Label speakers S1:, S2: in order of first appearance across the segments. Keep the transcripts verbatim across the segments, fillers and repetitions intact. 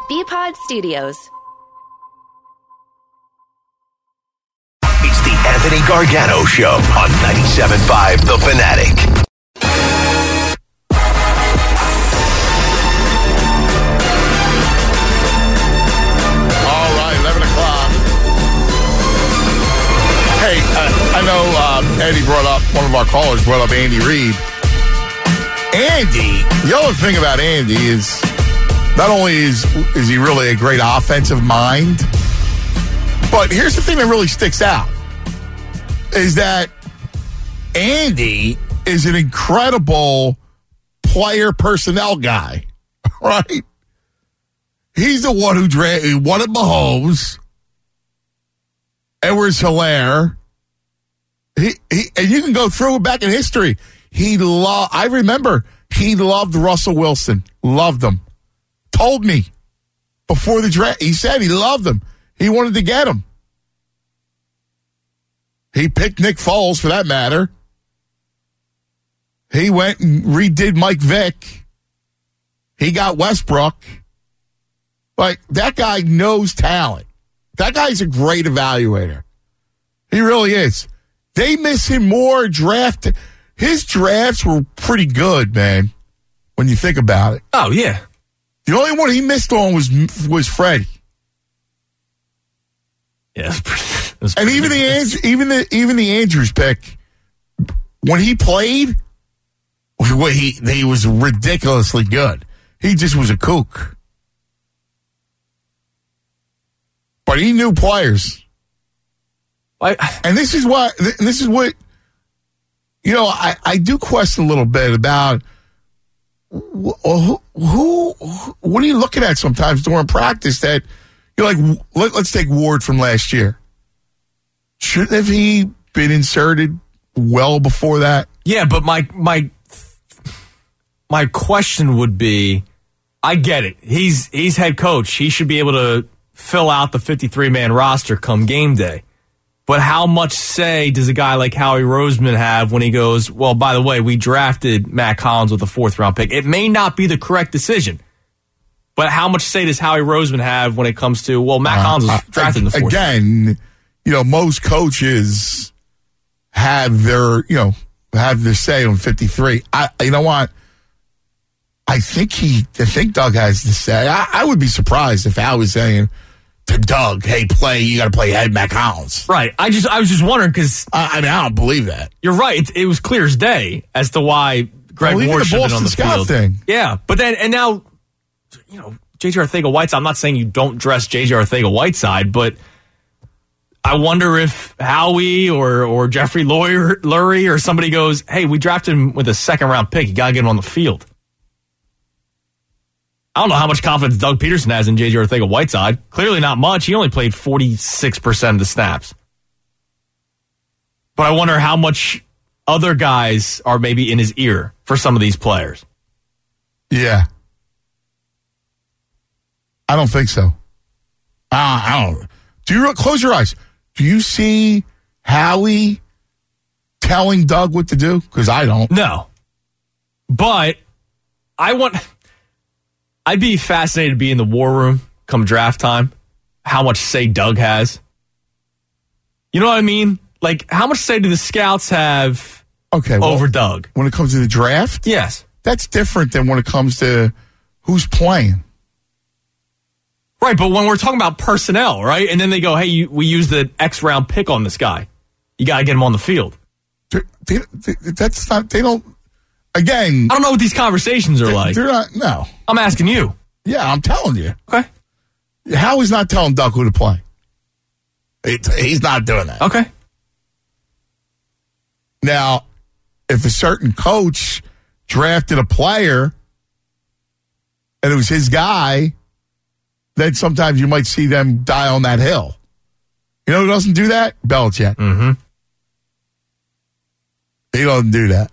S1: B-Pod Studios.
S2: It's the Anthony Gargano Show on ninety-seven point five The Fanatic.
S3: All right, eleven o'clock. Hey, uh, I know uh, Eddie brought up, one of our callers brought up Andy Reid. Andy, the other thing about Andy is not only is, is he really a great offensive mind, but here's the thing that really sticks out, is that Andy is an incredible player personnel guy, right? He's the one who dra- he won at Mahomes, Edwards-Helaire. He, he, and you can go through it back in history. He loved, I remember he loved Russell Wilson. Loved him. Told me before the draft. He said he loved him. He wanted to get him. He picked Nick Foles, for that matter. He went and redid Mike Vick. He got Westbrook. Like, that guy knows talent. That guy's a great evaluator. He really is. They miss him more draft. His drafts were pretty good, man, when you think about it.
S4: Oh, yeah.
S3: The only one he missed on was was Freddie.
S4: Yeah, it was pretty, it was
S3: and even the Andrews, even the even the Andrews pick, when he played, well, he he was ridiculously good. He just was a kook, but he knew players.
S4: I,
S3: and this is what this is what you know. I, I do question a little bit about who, who, who what are you looking at sometimes during practice that you're like, let, let's take Ward from last year. Shouldn't have he been inserted well before that?
S4: Yeah, but my my my question would be, I get it. He's he's head coach. He should be able to fill out the fifty-three man roster come game day. But how much say does a guy like Howie Roseman have when he goes, well, by the way, we drafted Matt Collins with a fourth round pick? It may not be the correct decision, but how much say does Howie Roseman have when it comes to, well, Matt uh, Collins was drafted uh, in the fourth
S3: Again, round. You know, most coaches have their, you know, have their say on fifty-three. I, you know what? I think he, I think Doug has the say. I, I would be surprised if Howie was saying to Doug, hey, play, you got to play ahead Matt Collins.
S4: Right. I just, I was just wondering because.
S3: Uh, I mean, I don't believe that.
S4: You're right. It, it was clear as day as to why Greg
S3: well,
S4: Ward should have been on the
S3: Scott
S4: field.
S3: Thing.
S4: Yeah. But then, and now, you know, J J Arcega-Whiteside, I'm not saying you don't dress J J Arcega-Whiteside, but I wonder if Howie or, or Jeffrey Lurie or somebody goes, hey, we drafted him with a second round pick. You got to get him on the field. I don't know how much confidence Doug Peterson has in J J Arcega-Whiteside. Clearly not much. He only played forty-six percent of the snaps. But I wonder how much other guys are maybe in his ear for some of these players.
S3: Yeah. I don't think so. Uh, I don't. Do you close your eyes? Do you see Howie telling Doug what to do? Because I don't.
S4: No. But I want... I'd be fascinated to be in the war room come draft time, how much say Doug has. You know what I mean? Like, how much say do the scouts have
S3: okay, well,
S4: over Doug?
S3: When it comes to the draft?
S4: Yes.
S3: That's different than when it comes to who's playing.
S4: Right, but when we're talking about personnel, right? And then they go, hey, you, we used the X round pick on this guy. You got to get him on the field.
S3: They, they, they, that's not, they don't, again.
S4: I don't know what these conversations are
S3: they,
S4: like.
S3: They're not, no.
S4: I'm asking you.
S3: Yeah, I'm telling you.
S4: Okay.
S3: Howie's not telling Doug who to play. It, he's not doing that.
S4: Okay.
S3: Now, if a certain coach drafted a player and it was his guy, then sometimes you might see them die on that hill. You know who doesn't do that? Belichick.
S4: Mm-hmm.
S3: He doesn't do that.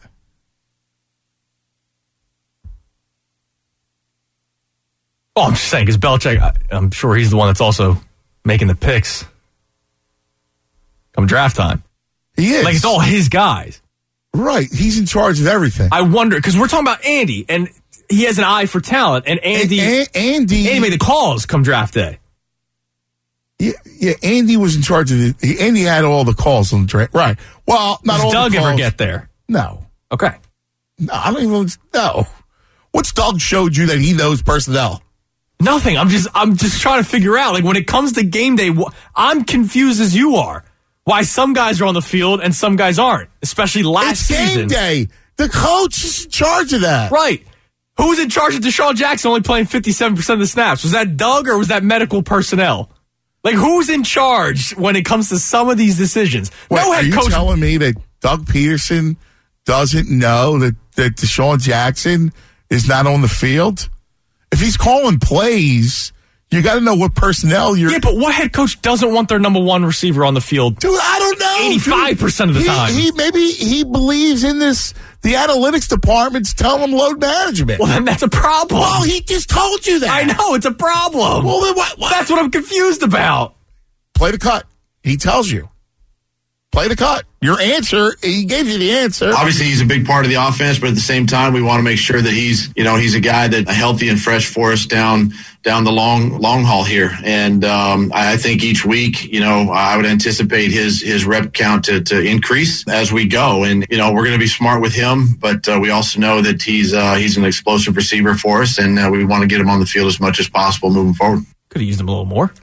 S4: Oh, I'm just saying, because Belichick, I, I'm sure he's the one that's also making the picks come draft time.
S3: He is.
S4: Like, it's all his guys.
S3: Right. He's in charge of everything.
S4: I wonder, because we're talking about Andy, and he has an eye for talent, and Andy,
S3: and, and, Andy,
S4: Andy made the calls come draft day.
S3: Yeah, yeah, Andy was in charge of it. He, Andy had all the calls on the draft. Right. Well, not
S4: Does
S3: all
S4: Doug
S3: the calls.
S4: ever get there?
S3: No.
S4: Okay.
S3: No, I don't even know. What's Doug showed you that he knows personnel?
S4: Nothing. I'm just I'm just trying to figure out, like, when it comes to game day, wh- I'm confused as you are. Why some guys are on the field and some guys aren't, especially last
S3: it's
S4: season.
S3: It's game day. The coach is in charge of that.
S4: Right. Who was in charge of Deshaun Jackson only playing fifty-seven percent of the snaps? Was that Doug or was that medical personnel? Like, who's in charge when it comes to some of these decisions?
S3: Wait,
S4: no head
S3: are you
S4: coach.
S3: telling me that Doug Peterson doesn't know that, that Deshaun Jackson is not on the field? If he's calling plays, you got to know what personnel you're...
S4: Yeah, but what head coach doesn't want their number one receiver on the field?
S3: Dude, I don't know.
S4: eighty-five percent of the
S3: he,
S4: time.
S3: He, maybe he believes in this... The analytics department's telling him load management.
S4: Well, then that's a problem.
S3: Well, he just told you that.
S4: I know, it's a problem.
S3: Well, then what, what?
S4: That's what I'm confused about.
S3: Play the cut. He tells you. Play the cut. Your answer, he gave you the answer.
S1: Obviously, he's a big part of the offense, but at the same time, we want to make sure that he's, you know, he's a guy that healthy and fresh for us down down the long long haul here. And um, I think each week, you know, I would anticipate his his rep count to, to increase as we go. And you know, we're going to be smart with him, but uh, we also know that he's uh, he's an explosive receiver for us, and uh, we want to get him on the field as much as possible moving forward.
S4: Could have used him a little more.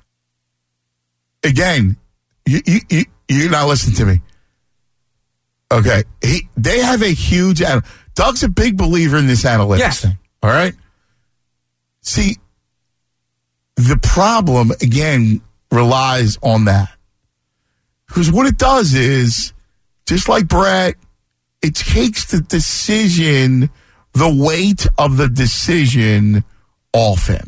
S3: Again, you you, you you're not listening to me. Okay, he they have a huge. Doug's a big believer in this analytics
S4: yes.
S3: thing. All right. See, the problem again relies on that, because what it does is, just like Brett, it takes the decision, the weight of the decision off him.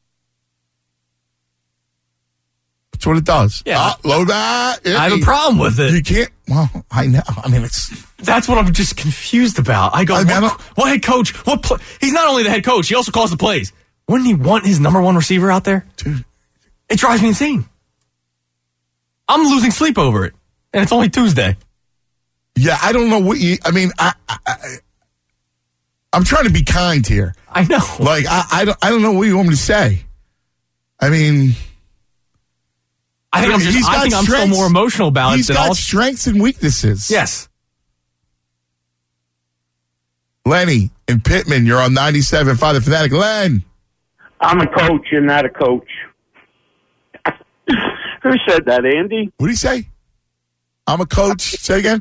S3: That's what it does.
S4: Yeah.
S3: Uh, load that.
S4: I have a problem with it.
S3: You can't. Well, I know. I mean, it's.
S4: That's what I'm just confused about. I go,
S3: I mean, I
S4: what, what head coach? What? Play? He's not only the head coach; he also calls the plays. Wouldn't he want his number one receiver out there?
S3: Dude.
S4: It drives me insane. I'm losing sleep over it, and it's only Tuesday.
S3: Yeah, I don't know what you. I mean, I, I, I I'm trying to be kind here.
S4: I know.
S3: Like, I, I don't. I don't know what you want me to say. I mean.
S4: I think I'm, just, I think I'm still more emotional about
S3: he's
S4: it than
S3: got
S4: all.
S3: strengths and weaknesses.
S4: Yes.
S3: Lenny and Pittman, you're on ninety-seven point five The Fanatic. Len.
S5: I'm a coach. You're not a coach. Who said that, Andy?
S3: What did he say? I'm a coach. Say again?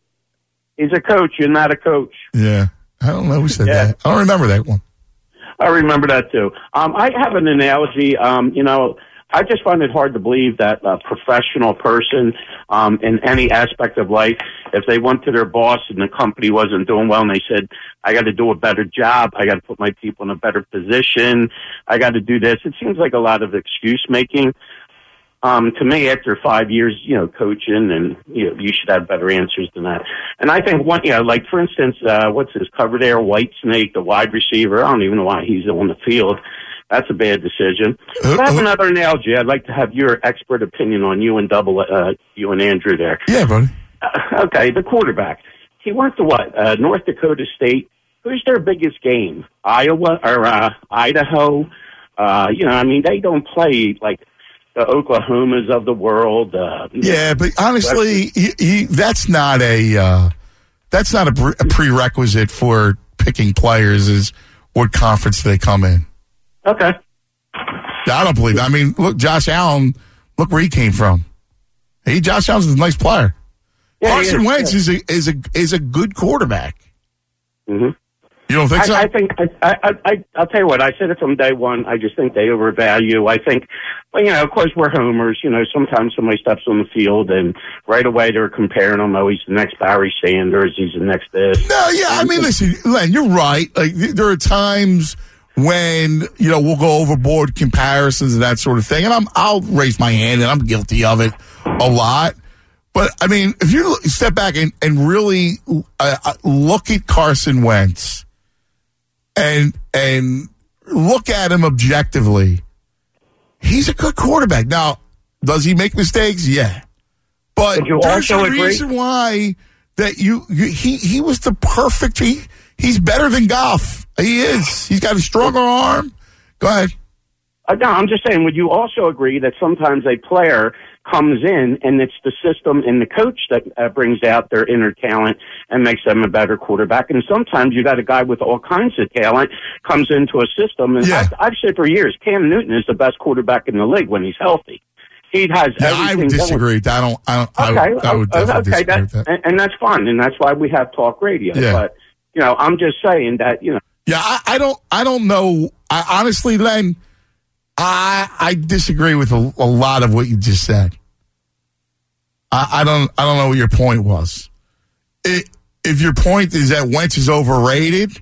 S5: He's a coach. You're not a coach.
S3: Yeah. I don't know who said
S5: Yeah.
S3: that. I don't remember that one.
S5: I remember that, too. Um, I have an analogy. Um, you know, I just find it hard to believe that a professional person um, in any aspect of life, if they went to their boss and the company wasn't doing well and they said, I got to do a better job, I got to put my people in a better position, I got to do this. It seems like a lot of excuse making. Um, to me, after five years, you know, coaching, and you know, you should have better answers than that. And I think one, you know, like for instance, uh, what's his cover there, Whitesnake, the wide receiver. I don't even know why he's on the field. That's a bad decision.
S3: Uh,
S5: I have
S3: uh,
S5: another analogy. I'd like to have your expert opinion on you and double, uh, you and Andrew there.
S3: Yeah, buddy.
S5: Uh, okay, the quarterback. He went to what? Uh, North Dakota State. Who's their biggest game? Iowa or uh, Idaho? Uh, you know, I mean, they don't play like the Oklahomas of the world. Uh,
S3: Yeah, but honestly, he, he, that's not a uh, that's not a, pre- a prerequisite for picking players. Is what conference they come in.
S5: Okay.
S3: I don't believe that. I mean, look, Josh Allen, look where he came from. He, Josh Allen's a nice player.
S5: Yeah,
S3: Carson
S5: is,
S3: Wentz
S5: yeah.
S3: is a is a is a good quarterback.
S5: Mm-hmm.
S3: You don't think so?
S5: I, I think I, I, I, I'll tell you what. I said it from day one. I just think they overvalue. I think, well, you know, of course we're homers. You know, sometimes somebody steps on the field and right away they're comparing him. Oh, he's the next Barry Sanders. He's the next this.
S3: No, yeah. I mean, listen, Len, you're right. Like there are times when, you know, we'll go overboard comparisons and that sort of thing. And I'm, I'll raise my hand, and I'm guilty of it a lot. But, I mean, if you step back and, and really uh, look at Carson Wentz and and look at him objectively, he's a good quarterback. Now, does he make mistakes? Yeah. But
S5: Would you
S3: there's
S5: also
S3: a
S5: agree?
S3: reason why that you, you he, he was the perfect, he, he's better than Goff. He is. He's got a stronger arm. Go ahead.
S5: Uh, no, I'm just saying, would you also agree that sometimes a player comes in and it's the system and the coach that uh, brings out their inner talent and makes them a better quarterback? And sometimes you got a guy with all kinds of talent comes into a system. And
S3: Yeah.
S5: I've, I've said for years, Cam Newton is the best quarterback in the league when he's healthy. He has
S3: Yeah, I
S5: everything
S3: would disagree.
S5: going.
S3: I don't. I don't.
S5: Okay,
S3: I, would- I would
S5: uh,
S3: definitely
S5: okay,
S3: disagree
S5: that,
S3: with that.
S5: And, and that's fine, and that's why we have talk radio.
S3: Yeah.
S5: But you know, I'm just saying that you know.
S3: Yeah, I, I don't. I don't know. I honestly, Len, I I disagree with a, a lot of what you just said. I, I don't. I don't know what your point was. It, if your point is that Wentz is overrated,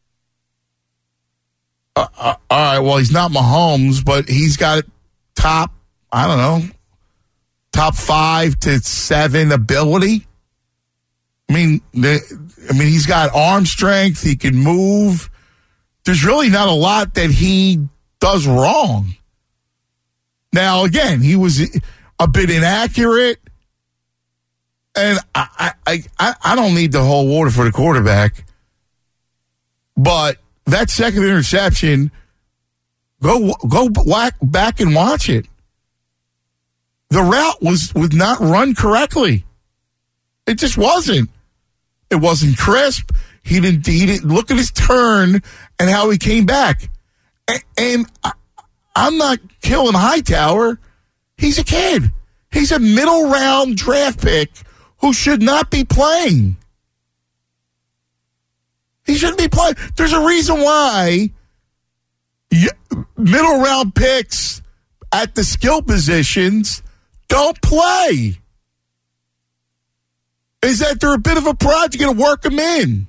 S3: uh, uh, all right. Well, he's not Mahomes, but he's got top. I don't know, top five to seven ability. I mean, the, I mean, he's got arm strength. He can move. There's really not a lot that he does wrong. Now, again, he was a bit inaccurate, and I, I, I, I don't need to hold water for the quarterback. But that second interception, go go whack, back and watch it. The route was was not run correctly. It just wasn't. It wasn't crisp. He didn't, he didn't look at his turn and how he came back. And, and I, I'm not killing Hightower. He's a kid. He's a middle round draft pick who should not be playing. He shouldn't be playing. There's a reason why you, middle round picks at the skill positions don't play. Is that they're a bit of a prod. You got to work them in.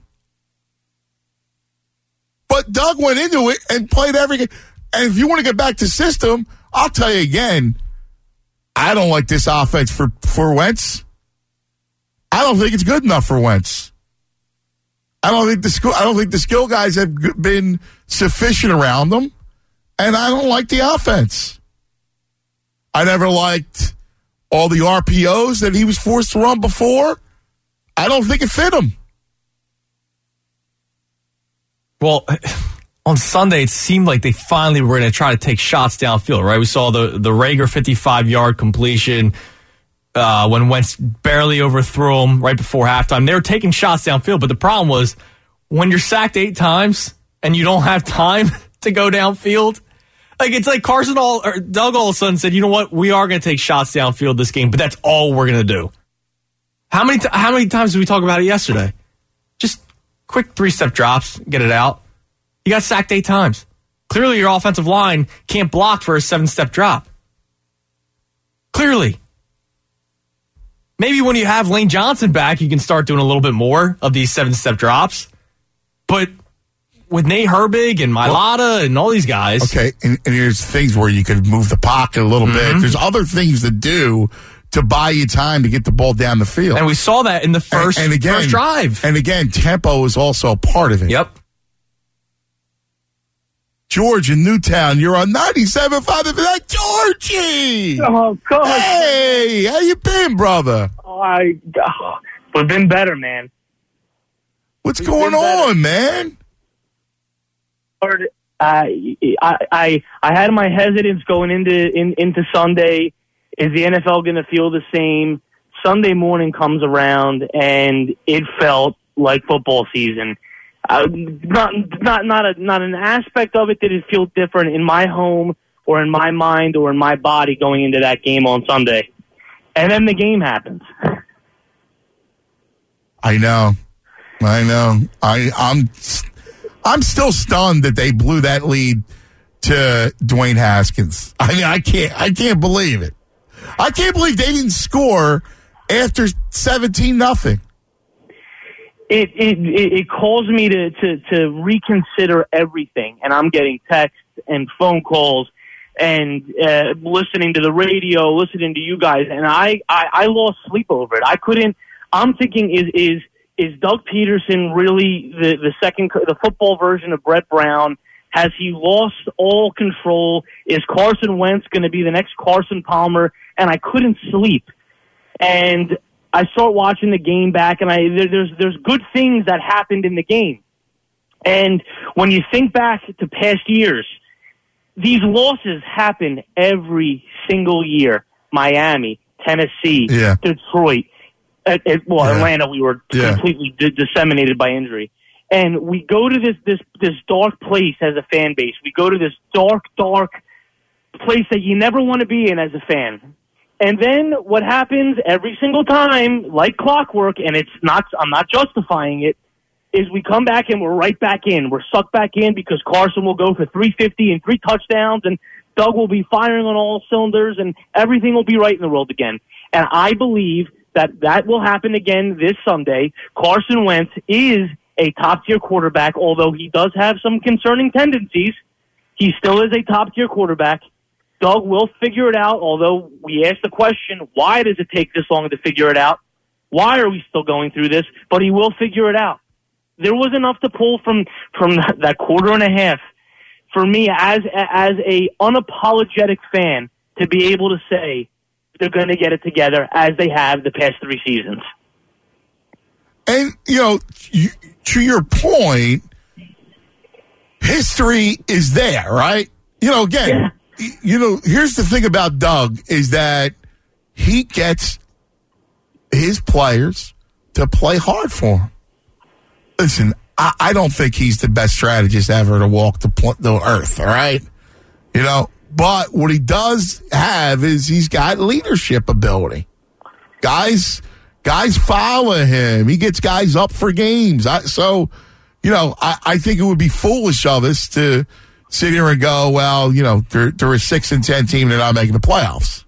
S3: But Doug went into it and played every game. And if you want to get back to system, I'll tell you again, I don't like this offense for, for Wentz. I don't think it's good enough for Wentz. I don't think the skill, I don't think the skill guys have been sufficient around them. And I don't like the offense. I never liked all the R P Os that he was forced to run before. I don't think it fit him.
S4: Well, on Sunday, it seemed like they finally were going to try to take shots downfield, right? We saw the, the Rager fifty-five-yard completion uh, when Wentz barely overthrew him right before halftime. They were taking shots downfield, but the problem was when you're sacked eight times and you don't have time to go downfield, like it's like Carson all or Doug all of a sudden said, you know what, we are going to take shots downfield this game, but that's all we're going to do. How many t- how many times did we talk about it yesterday? Just quick three-step drops, get it out. You got sacked eight times. Clearly your offensive line can't block for a seven-step drop. Clearly. Maybe when you have Lane Johnson back, you can start doing a little bit more of these seven-step drops. But with Nate Herbig and Mailata and all these guys.
S3: Okay, and, and here's things where you could move the pocket a little
S4: Mm-hmm.
S3: bit. There's other things to do to buy you time to get the ball down the field.
S4: And we saw that in the first,
S3: and, and again,
S4: first drive.
S3: And again, tempo is also a part of it.
S4: Yep.
S3: George in Newtown, you're on ninety-seven point five. That Georgie!
S6: Oh, God.
S3: Hey, how you been, brother?
S6: Oh, I, oh, we've been better, man.
S3: What's
S6: We've
S3: going
S6: been better.
S3: on, man?
S6: I, I, I, I had my hesitance going into in, into Sunday. Is the N F L going to feel the same? Sunday morning comes around, and it felt like football season. Uh, not not not a, not an aspect of it did it feel different in my home or in my mind or in my body going into that game on Sunday. And then the game happens.
S3: I know. I know. I, I'm I'm still stunned that they blew that lead to Dwayne Haskins. I mean, I can't I can't believe it. I can't believe they didn't score after seventeen nothing.
S6: It, it it it calls me to, to, to reconsider everything, and I'm getting texts and phone calls and uh, listening to the radio, listening to you guys, and I, I, I lost sleep over it. I couldn't. I'm thinking is is is Doug Peterson really the the second the football version of Brett Brown? Has he lost all control? Is Carson Wentz going to be the next Carson Palmer? And I couldn't sleep, and I start watching the game back, and I there, there's there's good things that happened in the game. And when you think back to past years, these losses happen every single year. Miami, Tennessee,
S3: yeah.
S6: Detroit, at, at, well,
S3: yeah.
S6: Atlanta, we were
S3: yeah.
S6: completely d- disseminated by injury. And we go to this, this, this dark place as a fan base. We go to this dark, dark place that you never want to be in as a fan. And then what happens every single time, like clockwork, and it's not, I'm not justifying it, is we come back and we're right back in. We're sucked back in because Carson will go for three fifty and three touchdowns, and Doug will be firing on all cylinders, and everything will be right in the world again. And I believe that that will happen again this Sunday. Carson Wentz is a top-tier quarterback, although he does have some concerning tendencies. He still is a top-tier quarterback. Doug will figure it out, although we asked the question, why does it take this long to figure it out? Why are we still going through this? But he will figure it out. There was enough to pull from, from that quarter and a half for me as, as a unapologetic fan to be able to say they're going to get it together as they have the past three seasons.
S3: And, you know, you, to your point, history is there, right? You know, again, yeah. you know, here's the thing about Doug is that he gets his players to play hard for him. Listen, I, I don't think he's the best strategist ever to walk the, pl- the earth, all right? You know, but what he does have is he's got leadership ability. Guys, guys follow him. He gets guys up for games. I, so, you know, I, I think it would be foolish of us to sit here and go, well, you know, they're, they're a six and ten team and they're not making the playoffs.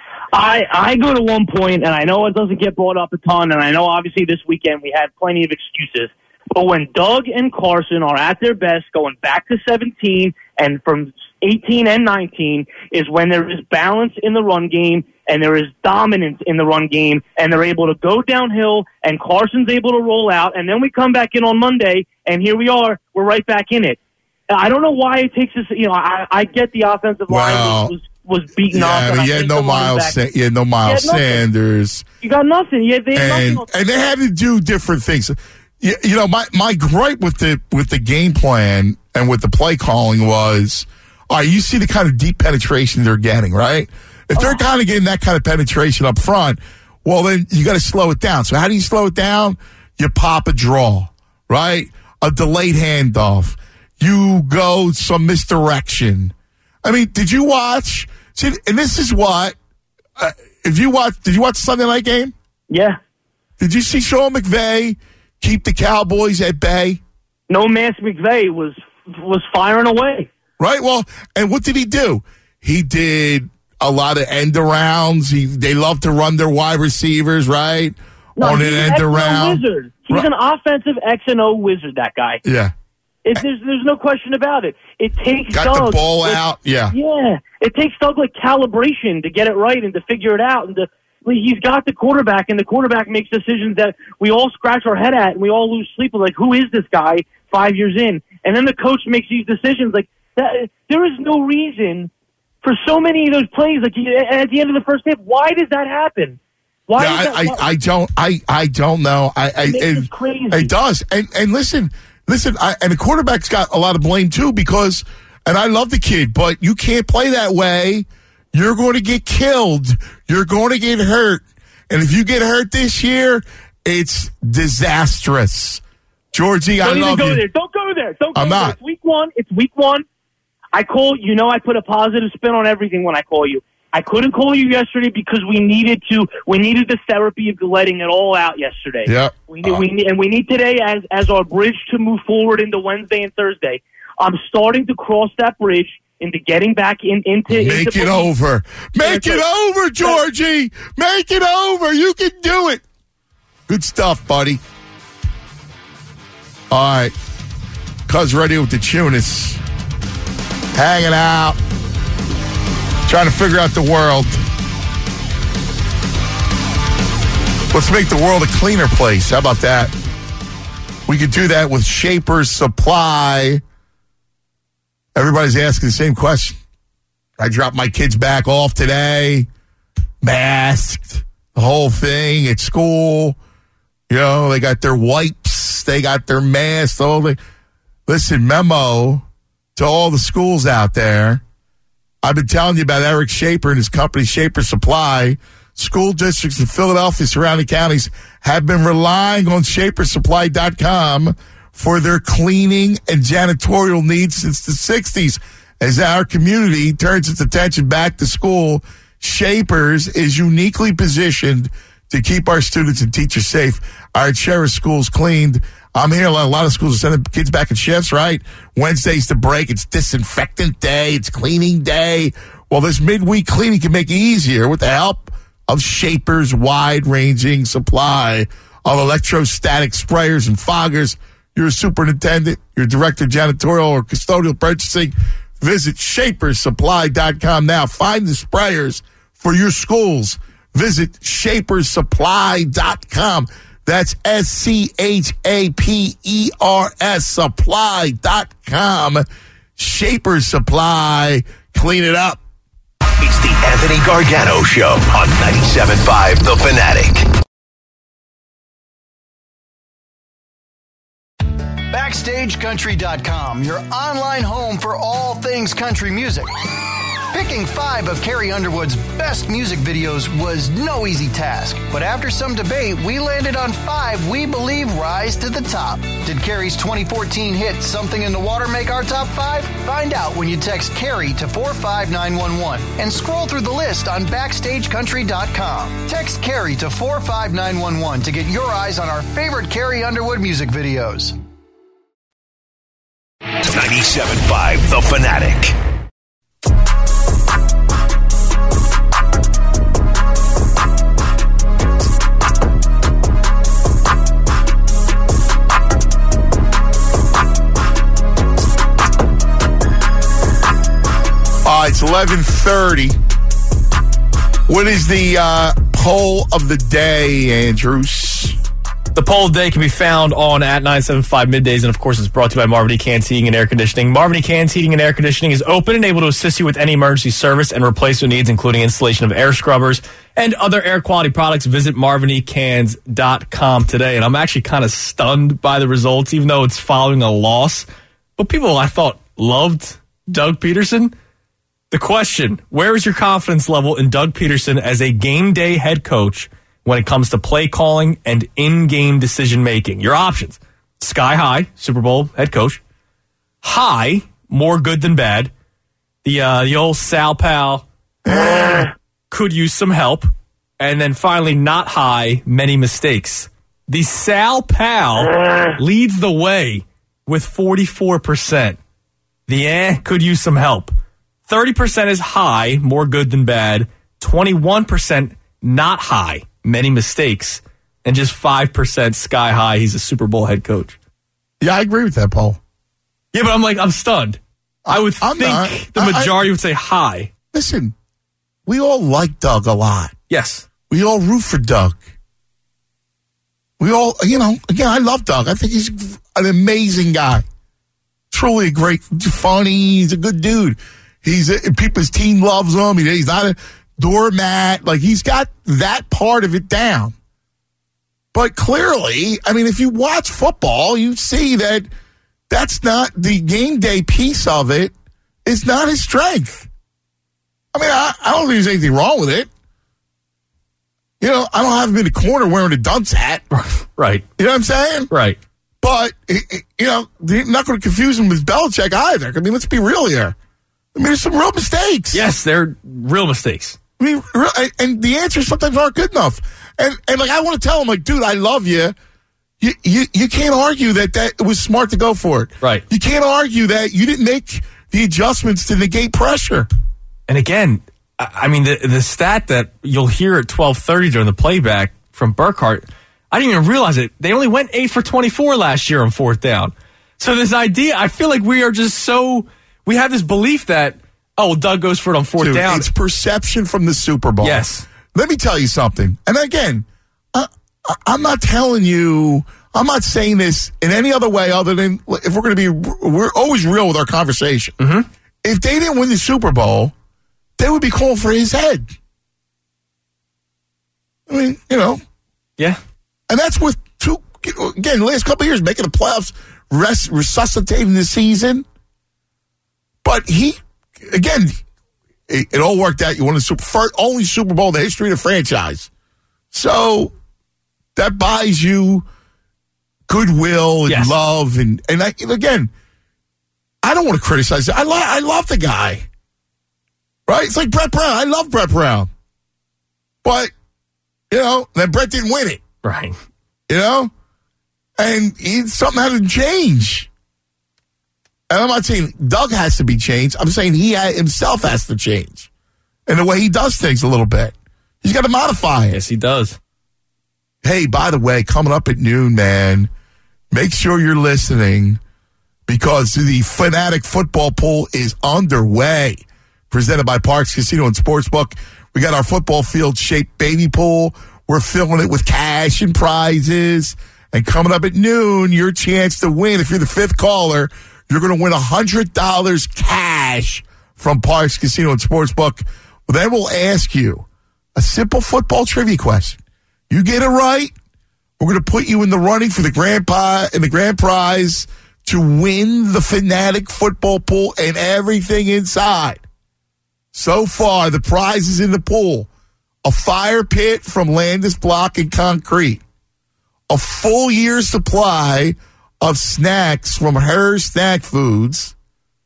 S6: I, I go to one point, and I know it doesn't get brought up a ton, and I know obviously this weekend we had plenty of excuses. But when Doug and Carson are at their best, going back to seventeen and from eighteen and nineteen, is when there is balance in the run game and there is dominance in the run game, and they're able to go downhill and Carson's able to roll out, and then we come back in on Monday, and here we are, we're right back in it. I don't know why it takes us, you know, I, I get the offensive line
S3: well,
S6: was, was, was beaten
S3: yeah,
S6: up.
S3: I mean, you had no Miles, Sa- you had no Miles
S6: you had
S3: Sanders.
S6: You got nothing. You had, they had
S3: and,
S6: nothing.
S3: and they had to do different things. You, you know, my, my gripe with the with the game plan and with the play calling was, all right, you see the kind of deep penetration they're getting, right? If they're oh. kind of getting that kind of penetration up front, well, then you got to slow it down. So how do you slow it down? You pop a draw, right? A delayed handoff. You go some misdirection. I mean, did you watch? See, and this is what, uh, if you watch, did you watch the Sunday night game?
S6: Yeah.
S3: Did you see Sean McVay keep the Cowboys at bay?
S6: No, Mance McVay was was firing away.
S3: Right. Well, and what did he do? He did a lot of end arounds. He they love to run their wide receivers, right?
S6: No,
S3: on
S6: he's
S3: an
S6: an
S3: end around.
S6: Wizard. He's
S3: right.
S6: an offensive X and O wizard. That guy.
S3: Yeah.
S6: It, there's there's no question about it. It takes
S3: got
S6: Doug,
S3: the ball
S6: it,
S3: out. Yeah.
S6: Yeah. It takes Doug like calibration to get it right and to figure it out and to. He's got the quarterback, and the quarterback makes decisions that we all scratch our head at, and we all lose sleep. We're like, who is this guy five years in? And then the coach makes these decisions. Like that, there is no reason for so many of those plays. Like at the end of the first half, why does that happen? Why?
S3: Yeah,
S6: does that,
S3: I,
S6: why?
S3: I, I don't. I, I don't know. I, I
S6: It
S3: it,
S6: makes it crazy.
S3: It does. And and listen, listen. I, and the quarterback's got a lot of blame too because. And I love the kid, but you can't play that way. You're going to get killed. You're going to get hurt. And if you get hurt this year, it's disastrous. Georgie,
S6: Don't
S3: I
S6: even
S3: love
S6: go
S3: you.
S6: there. Don't go there. Don't go
S3: I'm
S6: there.
S3: not.
S6: It's week one. It's week one. I call you know I put a positive spin on everything when I call you. I couldn't call you yesterday because we needed to. We needed the therapy of letting it all out yesterday.
S3: Yep.
S6: We need,
S3: Uh,
S6: we need, and we need today as as our bridge to move forward into Wednesday and Thursday. I'm starting to cross that bridge into getting back in into
S3: Make
S6: into
S3: it over. Make it over, Georgie. Make it over. You can do it. Good stuff, buddy. All right. Cuz ready with the Tunis. Hanging out. Trying to figure out the world. Let's make the world a cleaner place. How about that? We could do that with Shaper's Supply. Everybody's asking the same question. I dropped my kids back off today, masked, the whole thing at school. You know, they got their wipes, they got their masks, all the. Listen, memo to all the schools out there. I've been telling you about Eric Shaper and his company, Shaper Supply. School districts in Philadelphia, surrounding counties have been relying on shaper supply dot com for their cleaning and janitorial needs since the sixties. As our community turns its attention back to school, Shapers is uniquely positioned to keep our students and teachers safe. Our sheriff schools cleaned. I'm hearing a lot, a lot of schools are sending kids back in shifts, right? Wednesday's the break. It's disinfectant day. It's cleaning day. Well, this midweek cleaning can make it easier with the help of Shaper's wide-ranging supply of electrostatic sprayers and foggers. You're a superintendent, you're a director of janitorial or custodial purchasing. Visit shapers supply dot com now. Find the sprayers for your schools. Visit shapers supply dot com. That's S C H A P E R S supply dot com. Shapers Supply. Clean it up.
S2: It's the Anthony Gargano Show on ninety-seven point five The Fanatic.
S7: Backstage Country dot com, your online home for all things country music. Picking five of Carrie Underwood's best music videos was no easy task, but after some debate, we landed on five we believe rise to the top. Did Carrie's twenty fourteen hit Something in the Water make our top five? Find out when you text Carrie to four five nine one one and scroll through the list on Backstage Country dot com. Text Carrie to four five nine one one to get your eyes on our favorite Carrie Underwood music videos.
S2: ninety-seven point five The Fanatic.
S3: Uh, it's eleven thirty. What is the uh, poll of the day, Andrews?
S4: The poll of the day can be found on at nine seven five Middays, and of course it's brought to you by Marvin E. Cans Heating and Air Conditioning. Marvin E. Cans Heating and Air Conditioning is open and able to assist you with any emergency service and replacement needs, including installation of air scrubbers and other air quality products. Visit marvin e cans dot com today. And I'm actually kind of stunned by the results, even though it's following a loss. But people I thought loved Doug Peterson. The question, where is your confidence level in Doug Peterson as a game day head coach when it comes to play calling and in-game decision-making? Your options: sky high, Super Bowl head coach; high, more good than bad; the uh, the old Sal Pal could use some help; and then finally, not high, many mistakes. The Sal Pal leads the way with forty-four percent. The eh could use some help. thirty percent is high, more good than bad; twenty-one percent not high, many mistakes; and just five percent sky high, he's a Super Bowl head coach.
S3: Yeah, I agree with that, Paul.
S4: Yeah, but I'm like, I'm stunned. I would
S3: I'm
S4: think
S3: not.
S4: the majority
S3: I, I,
S4: would say high.
S3: Listen, we all like Doug a lot.
S4: Yes.
S3: We all root for Doug. We all, you know, again, I love Doug. I think he's an amazing guy. Truly a great, funny, he's a good dude. He's a, people's team loves him. He, he's not a doormat. Like, he's got that part of it down. But clearly, I mean, if you watch football, you see that that's not the game day piece of it. It's not his strength. I mean, I, I don't think there's anything wrong with it. You know, I don't have him in the corner wearing a dunce hat.
S4: Right.
S3: You know what I'm saying?
S4: Right.
S3: But, you know, they're not going to confuse him with Belichick either. I mean, let's be real here. I mean, there's some real mistakes.
S4: Yes, they're real mistakes.
S3: I mean, and the answers sometimes aren't good enough. And, and like, I want to tell him, like, dude, I love you. You, you. you can't argue that, that it was smart to go for it.
S4: Right.
S3: You can't argue that you didn't make the adjustments to negate pressure.
S4: And again, I mean, the the stat that you'll hear at twelve thirty during the playback from Burkhardt, I didn't even realize it. They only went eight for twenty-four last year on fourth down. So this idea, I feel like we are just so, we have this belief that, oh, well, Doug goes for it on fourth
S3: Dude,
S4: down.
S3: It's perception from the Super Bowl.
S4: Yes.
S3: Let me tell you something. And again, I, I, I'm not telling you, I'm not saying this in any other way other than if we're going to be, we're always real with our conversation.
S4: Mm-hmm.
S3: If they didn't win the Super Bowl, they would be calling for his head. I mean, you know.
S4: Yeah.
S3: And that's with two, again, the last couple of years, making the playoffs, res- resuscitating the season. But he, again, it, it all worked out. You won the super, first, only Super Bowl in the history of the franchise. So that buys you goodwill and
S4: yes.
S3: love. And, and I, again, I don't want to criticize it. I, lo- I love the guy. Right? It's like Brett Brown. I love Brett Brown. But, you know, then Brett didn't win it.
S4: Right.
S3: You know? And he, something had to change. And I'm not saying Doug has to be changed. I'm saying he ha- himself has to change. And the way he does things a little bit. He's got to modify it.
S4: Yes, he does.
S3: Hey, by the way, coming up at noon, man, make sure you're listening because the Fanatic Football Pool is underway. Presented by Parks Casino and Sportsbook. We got our football field-shaped baby pool. We're filling it with cash and prizes. And coming up at noon, your chance to win. If you're the fifth caller, you're going to win one hundred dollars cash from Parks Casino and Sportsbook. Well, then we'll ask you a simple football trivia question. You get it right, we're going to put you in the running for the grand prize and the grand prize to win the Fanatic Football Pool and everything inside. So far, the prize is in the pool. A fire pit from Landis Block and Concrete. A full year's supply of snacks from Her Snack Foods.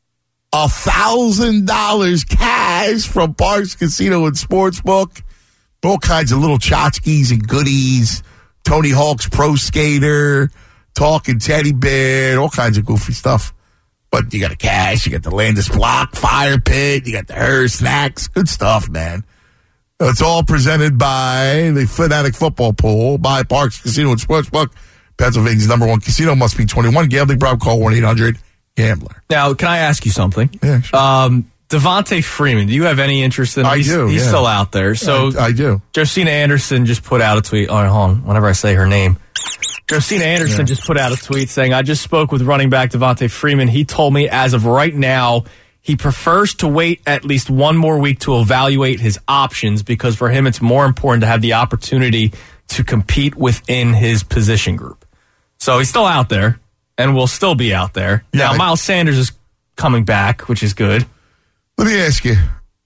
S3: A thousand dollars cash from Parks Casino and Sportsbook. All kinds of little tchotchkes and goodies. Tony Hawk's Pro Skater. Talking Teddy Bear. All kinds of goofy stuff. But you got the cash, you got the Landis Block, Fire Pit, you got the Her Snacks. Good stuff, man. It's all presented by the Fanatic Football Pool, by Parks Casino and Sportsbook. Pennsylvania's number one casino. Must be twenty-one. Gambling problem, call one eight hundred gambler.
S4: Now, can I ask you something?
S3: Yeah, sure.
S4: Um, Devontae Freeman, do you have any interest in him?
S3: I
S4: he's,
S3: do,
S4: He's
S3: yeah.
S4: still out there. So
S3: I, I do.
S4: Josina Anderson just put out a tweet. Oh, hold on. Whenever I say her name. Josina Anderson yeah. just put out a tweet saying, I just spoke with running back Devontae Freeman. He told me as of right now, he prefers to wait at least one more week to evaluate his options because for him it's more important to have the opportunity to compete within his position group. So he's still out there and will still be out there.
S3: Yeah,
S4: now,
S3: I,
S4: Miles Sanders is coming back, which is good.
S3: Let me ask you,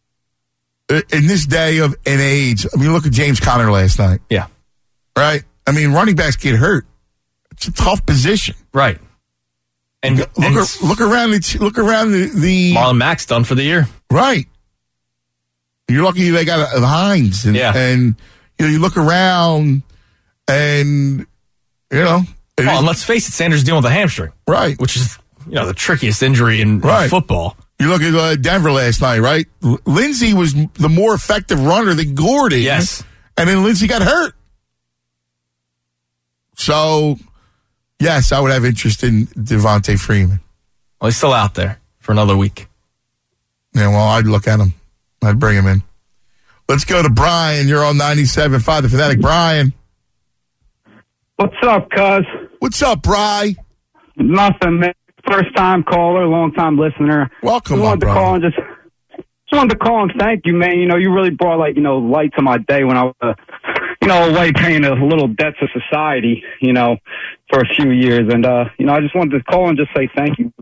S3: in this day of an age, I mean, look at James Conner last night.
S4: Yeah.
S3: Right? I mean, running backs get hurt. It's a tough position.
S4: Right. And
S3: look,
S4: and
S3: look around the look around the, the
S4: Marlon Mack's done for the year.
S3: Right. You're lucky they got a, a Hines. And,
S4: yeah.
S3: and you know, you look around and you know.
S4: Well, and let's face it, Sanders is dealing with a hamstring.
S3: Right.
S4: Which is, you know, the trickiest injury in,
S3: right.
S4: in football.
S3: You look at uh, Denver last night, right? L- Lindsey was the more effective runner than Gordon.
S4: Yes.
S3: And then Lindsey got hurt. So, yes, I would have interest in Devontae Freeman.
S4: Well, he's still out there for another week.
S3: Yeah, well, I'd look at him. I'd bring him in. Let's go to Brian. You're on ninety-seven point five, The Fanatic. Brian.
S8: What's up, cuz?
S3: What's up, Bri?
S8: Nothing, man. First time caller, long time listener.
S3: Welcome,
S8: just wanted to
S3: brother.
S8: call and just, just wanted to call and thank you, man. You know, you really brought like you know light to my day when I was, uh, you know, away paying a little debt to society, you know, for a few years, and uh, you know, I just wanted to call and just say thank you.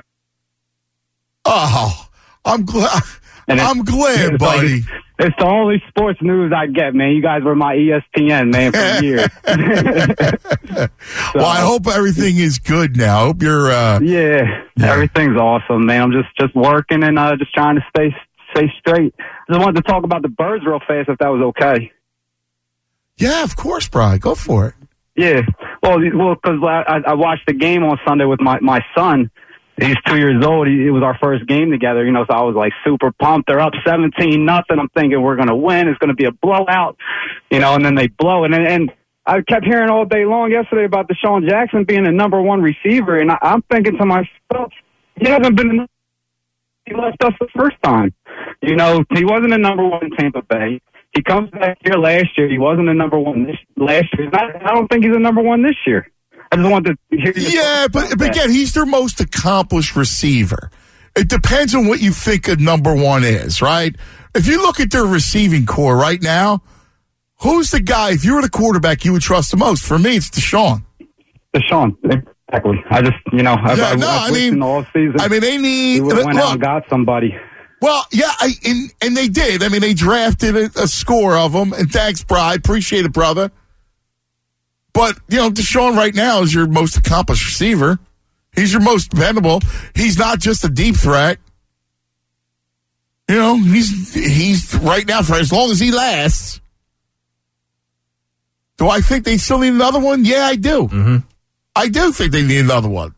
S3: Oh, I'm glad.
S8: And
S3: I'm glad,
S8: it's
S3: buddy.
S8: Like, it's, it's the only sports news I get, man. You guys were my E S P N, man, for years.
S3: So, well, I hope everything is good now. I hope you're. Uh,
S8: yeah,
S3: yeah,
S8: everything's awesome, man. I'm just just working and uh, just trying to stay stay straight. Just wanted to talk about the Birds real fast, if that was okay.
S3: Yeah, of course, Brian. Go for it.
S8: Yeah, well, well, because I, I watched the game on Sunday with my my son. He's two years old. He, it was our first game together, you know, so I was like super pumped. They're up seventeen nothing. I'm thinking we're going to win. It's going to be a blowout, you know, and then they blow. And, and I kept hearing all day long yesterday about Deshaun Jackson being the number one receiver. And I, I'm thinking to myself, he hasn't been, he left us the first time. You know, he wasn't the number one in Tampa Bay. He comes back here last year. He wasn't the number one this, last year. I, I don't think he's the number one this year. I just wanted to hear you.
S3: Yeah, but, but again, he's their most accomplished receiver. It depends on what you think a number one is, right? If you look at their receiving core right now, who's the guy, if you were the quarterback, you would trust the most? For me, it's Deshaun.
S8: Deshaun. Exactly. I just, you know, I've,
S3: Yeah,
S8: I've,
S3: no,
S8: I've
S3: I mean,
S8: all season.
S3: I mean, they need.
S8: we would have went
S3: look,
S8: out and got somebody.
S3: Well, yeah, I, and, and they did. I mean, they drafted a, a score of them, and thanks, Bri. Appreciate it, brother. But, you know, Deshaun right now is your most accomplished receiver. He's your most dependable. He's not just a deep threat. You know, he's he's right now, for as long as he lasts. Do I think they still need another one? Yeah, I do.
S4: Mm-hmm.
S3: I do think they need another one.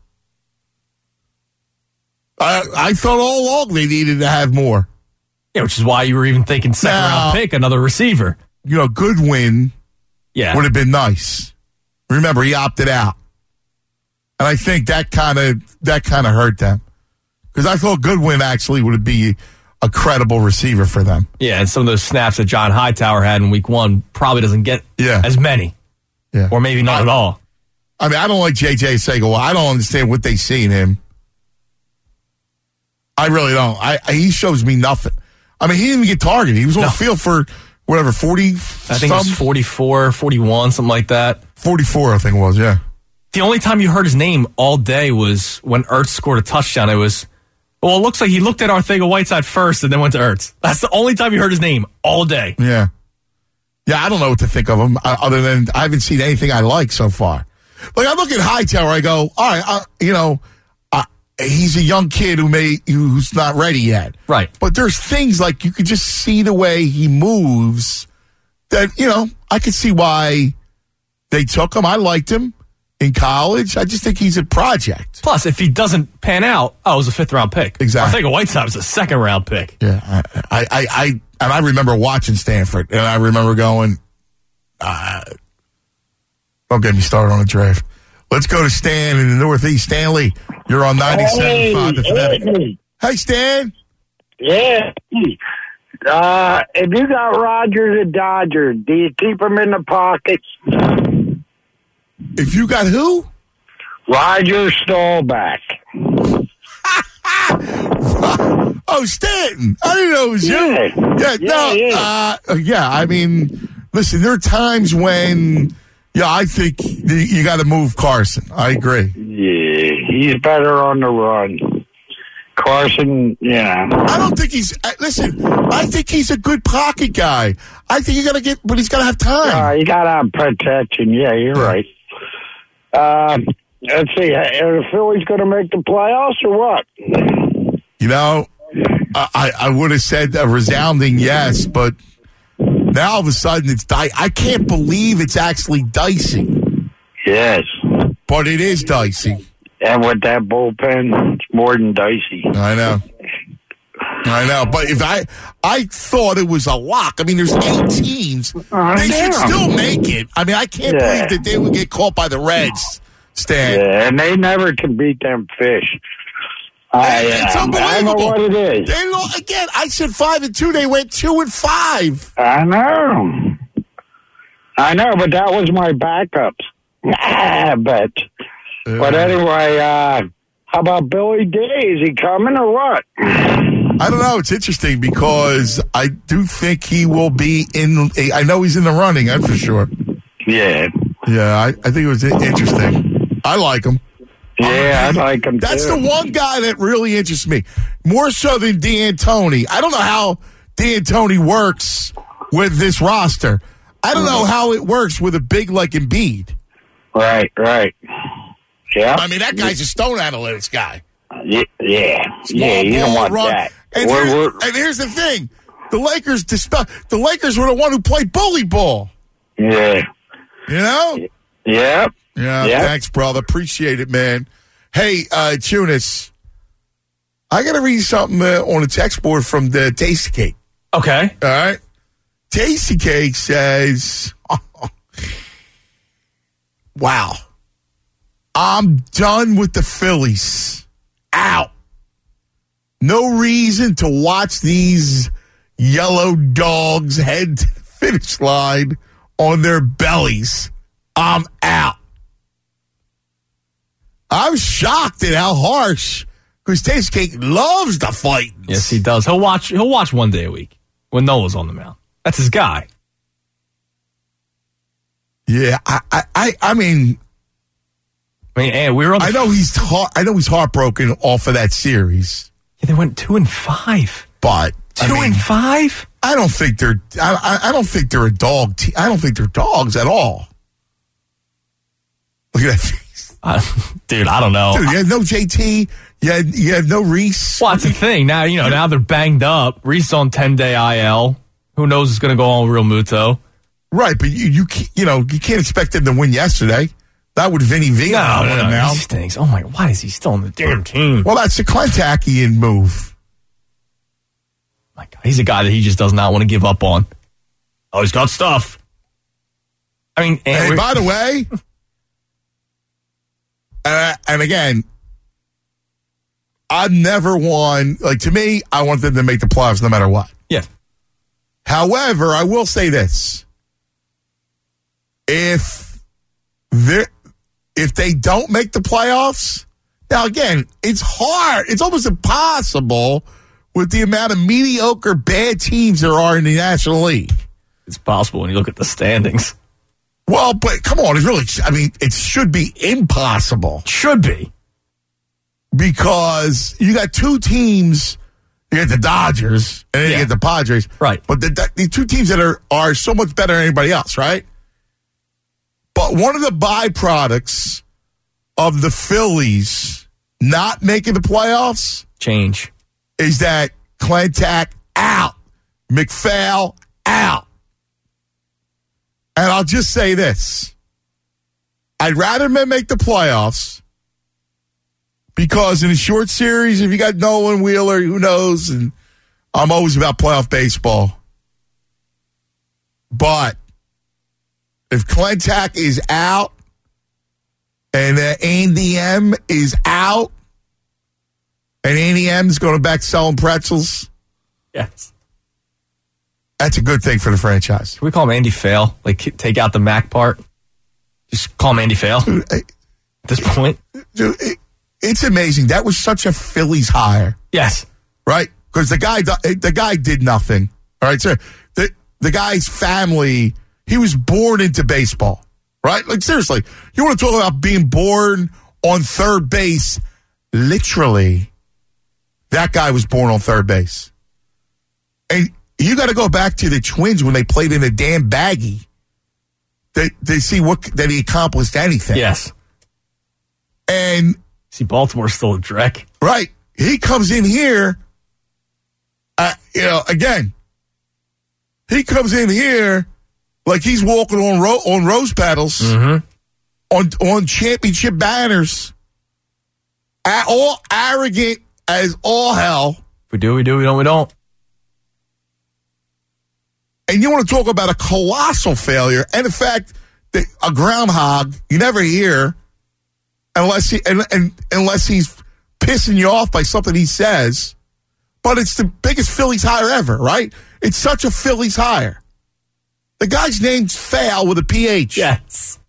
S3: I I thought all along they needed to have more.
S4: Yeah, which is why you were even thinking second
S3: Now,
S4: round pick, another receiver.
S3: You know, Goodwin
S4: Yeah.
S3: would have been nice. Remember, he opted out, and I think that kind of that kind of hurt them because I thought Goodwin actually would be a credible receiver for them.
S4: Yeah, and some of those snaps that John Hightower had in week one probably doesn't get
S3: Yeah.
S4: as many.
S3: Yeah,
S4: Or maybe not
S3: I,
S4: at all.
S3: I mean, I don't like J J Segal. I don't understand what they see in him. I really don't. I, I he shows me nothing. I mean, he didn't even get targeted. He was on
S4: No.
S3: the field for whatever forty.
S4: I think it was forty-four, forty-one, something like that.
S3: forty-four, I think it was. Yeah.
S4: The only time you heard his name all day was when Ertz scored a touchdown. It was, well, it looks like he looked at Arcega-Whiteside first and then went to Ertz. That's the only time you heard his name all day.
S3: Yeah. Yeah, I don't know what to think of him uh, other than I haven't seen anything I like so far. Like, I look at Hightower, I go, all right, uh, you know, uh, he's a young kid who may who's not ready yet.
S4: Right.
S3: But there's things like you could just see the way he moves that, you know, I could see why they took him. I liked him in college. I just think he's a project.
S4: Plus, if he doesn't pan out, oh, it was a fifth round pick.
S3: Exactly.
S4: Arcega-Whiteside was a second round pick.
S3: Yeah. I, I, I, I and I remember watching Stanford, and I remember going, uh, don't get me started on the draft. Let's go to Stan in the Northeast. Stanley, you're on ninety-seven point five The Fanatic.
S9: Hey,
S3: Hey, Stan.
S9: yeah. Uh, if you got Rodgers and Dodger, do you keep him in the pocket?
S3: If you got who?
S9: Roger Staubach.
S3: Oh, Stanton. I didn't know it was
S9: Yeah.
S3: you. Yeah,
S9: Yeah,
S3: no.
S9: yeah.
S3: Uh, yeah, I mean, listen, there are times when, yeah, I think you got to move Carson. I agree.
S9: Yeah, he's better on the run. Carson, yeah.
S3: I don't think he's, uh, listen, I think he's a good pocket guy. I think you got to get, but he's got to have
S9: Uh,
S3: time.
S9: you got to have protection. Yeah, you're right. Uh, let's see. Are the Phillies going to make the playoffs or what?
S3: You know, I, I would have said a resounding yes, but now all of a sudden it's di- I can't believe it's actually dicey,
S9: Yes.
S3: but it is dicey.
S9: And with that bullpen, it's more than dicey.
S3: I know. I know, but if I I thought it was a lock. I mean, there's eight teams.
S9: I
S3: They should
S9: know.
S3: still make it. I mean, I can't
S9: Yeah.
S3: believe that they would get caught by the Reds, Stan.
S9: Yeah, and they never can beat them fish. I,
S3: It's
S9: um, I don't know
S3: unbelievable.
S9: what it is.
S3: They lo- again, I said five and two. They went two and five.
S9: I know. I know, but that was my backup. Ah, but but anyway, uh, how about Billy D? Is he coming or what?
S3: I don't know. It's interesting because I do think he will be in. I know he's in the running. That's for sure.
S9: Yeah.
S3: Yeah, I, I think it was interesting. I like him.
S9: Yeah, I like him
S3: That's
S9: too.
S3: the one guy that really interests me more so than D'Antoni. I don't know how D'Antoni works with this roster. I don't know how it works with a big like Embiid.
S9: Right, right. Yeah.
S3: I mean, that guy's a stone analytics guy.
S9: Yeah, yeah,
S3: Small
S9: yeah. You don't
S3: ball
S9: want
S3: run.
S9: that.
S3: And,
S9: We're-
S3: here's,
S9: we're-
S3: and here's the thing: the Lakers, disp- the Lakers were the one who played bully ball.
S9: yeah,
S3: You know?
S9: yeah.
S3: Yeah.
S9: Yeah.
S3: Thanks, brother. Appreciate it, man. Hey, uh, Tunis, I got to read something uh, on a text board from the Tasty Cake.
S4: Okay.
S3: All right. Tasty Cake says, wow, I'm done with the Phillies. Out. No reason to watch these yellow dogs head to the finish line on their bellies. I'm out. I'm shocked at how harsh, because Tasty Cake loves the fight.
S4: Yes, he does. He'll watch. He'll watch one day a week when Nola's on the mound. That's his guy.
S3: Yeah, I, I, I, I mean,
S4: I mean, and we were on the
S3: I know he's heart, I know he's heartbroken off of that series.
S4: Yeah, they went two and five.
S3: But
S4: two
S3: I mean,
S4: and five.
S3: I don't think they're. I, I don't think they're a dog. Te- I don't think they're dogs at all. Look at that face,
S4: uh, dude. I don't know.
S3: Dude, you had no J T. You had you had no Reese.
S4: Well, that's the thing. Now you know. Now they're banged up. Reese on ten day I L. Who knows what's going to go on with Real Muto?
S3: Right, but you you you know you can't expect them to win yesterday. That would Vinny V.
S4: No, no, no. Now. He stinks. Oh my! Why is he still on the damn team?
S3: Well, that's a Clentakian move.
S4: My God, he's a guy that he just does not want to give up on. Oh, he's got stuff. I mean, and
S3: hey, by the way, uh, and again, I've never won. Like, to me, I want them to make the playoffs no matter what.
S4: Yeah.
S3: However, I will say this: if they if they don't make the playoffs, now again, it's hard. It's almost impossible. With the amount of mediocre, bad teams there are in the National League.
S4: It's possible when you look at the standings.
S3: Well, but come on, it's really, I mean, it should be impossible.
S4: Should be.
S3: Because you got two teams, you get the Dodgers, and then yeah. you get the Padres.
S4: Right.
S3: But the, the two teams that are, are so much better than anybody else, right? But one of the byproducts of the Phillies not making the playoffs.
S4: Change.
S3: Is that Clentak out, McPhail out. And I'll just say this. I'd rather them make the playoffs because in a short series, if you got Nolan Wheeler, who knows, and I'm always about playoff baseball. But if Clentak is out and uh, Andy M is out, and Andy M's going back selling pretzels.
S4: Yes.
S3: That's a good thing for the franchise.
S4: Can we call him Andy Fail? Like, take out the Mac part? Just call him Andy Fail dude, I, at this point?
S3: Dude, it, it's amazing. That was such a Phillies hire.
S4: Yes.
S3: Right? Because the guy the guy did nothing. All right? So the, the guy's family, he was born into baseball. Right? Like, seriously. You want to talk about being born on third base? Literally. That guy was born on third base. And you got to go back to the Twins when they played in a damn baggie to, to see what that he accomplished anything.
S4: Yes.
S3: And
S4: see, Baltimore's still a dreck.
S3: Right. He comes in here, uh, you know, again, he comes in here like he's walking on ro- on rose petals,
S4: mm-hmm.
S3: on, on championship banners, uh, all arrogant as all hell.
S4: If we do, we do. We don't, we don't.
S3: And you want to talk about a colossal failure, and in fact, the, a groundhog you never hear unless he and, and unless he's pissing you off by something he says. But it's the biggest Phillies hire ever, right? It's such a Phillies hire. The guy's name's Fail with a P H.
S4: Yes.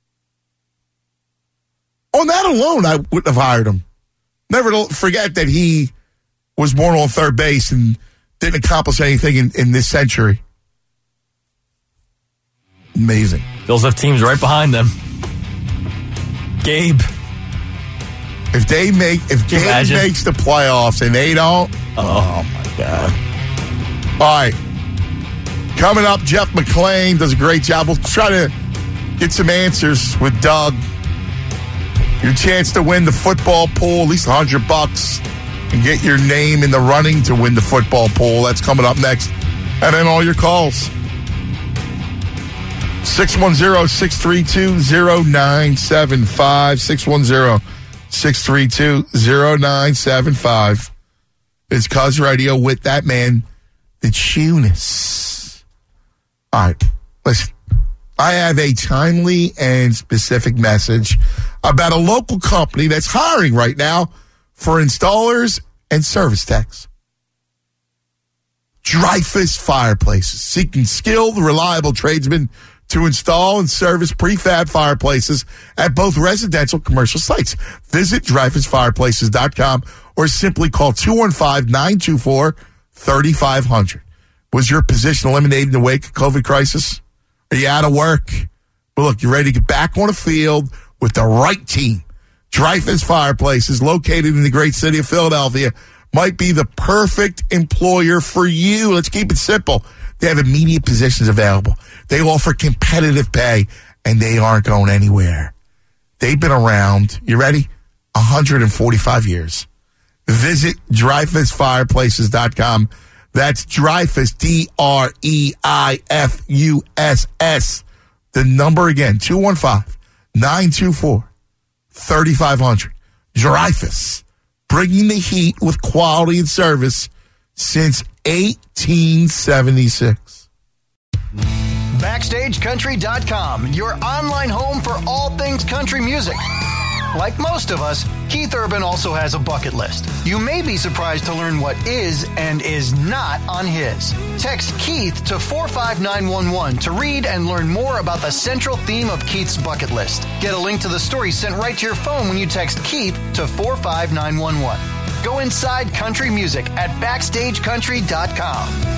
S3: On that alone, I wouldn't have hired him. Never forget that he was born on third base and didn't accomplish anything in, in this century. Amazing.
S4: Bills have teams right behind them. Gabe.
S3: If they make, if Gabe imagine? makes the playoffs and they don't,
S4: oh,
S3: oh my God. All right. Coming up, Jeff McClain does a great job. We'll try to get some answers with Doug. Your chance to win the football pool, at least a hundred bucks, and get your name in the running to win the football pool. That's coming up next. And then all your calls. six one zero, six three two, zero nine seven five. six one zero, six three two, zero nine seven five. It's Cuz Radio with that man, the Tunis. All right, listen. I have a timely and specific message about a local company that's hiring right now for installers and service techs. Dreyfuss Fireplaces, seeking skilled, reliable tradesmen to install and service prefab fireplaces at both residential and commercial sites. Visit Dreyfuss Fireplaces dot com or simply call two one five, nine two four, three five zero zero. Was your position eliminated in the wake of COVID crisis? Are you out of work? Well, look, you're ready to get back on the field with the right team. Dreyfuss Fireplaces, located in the great city of Philadelphia, might be the perfect employer for you. Let's keep it simple. They have immediate positions available. They offer competitive pay, and they aren't going anywhere. They've been around, you ready? one hundred forty-five years. Visit Dreyfuss Fireplaces dot com. That's Dreyfuss, D R E I F U S S. The number again, two one five, nine two four, three five zero zero. Dreyfuss, bringing the heat with quality and service since eighteen seventy-six.
S7: Backstage Country dot com, your online home for all things country music. Like most of us, Keith Urban also has a bucket list. You may be surprised to learn what is and is not on his. Text Keith to four five nine one one to read and learn more about the central theme of Keith's bucket list. Get a link to the story sent right to your phone when you text Keith to four five nine one one. Go inside country music at Backstage Country dot com.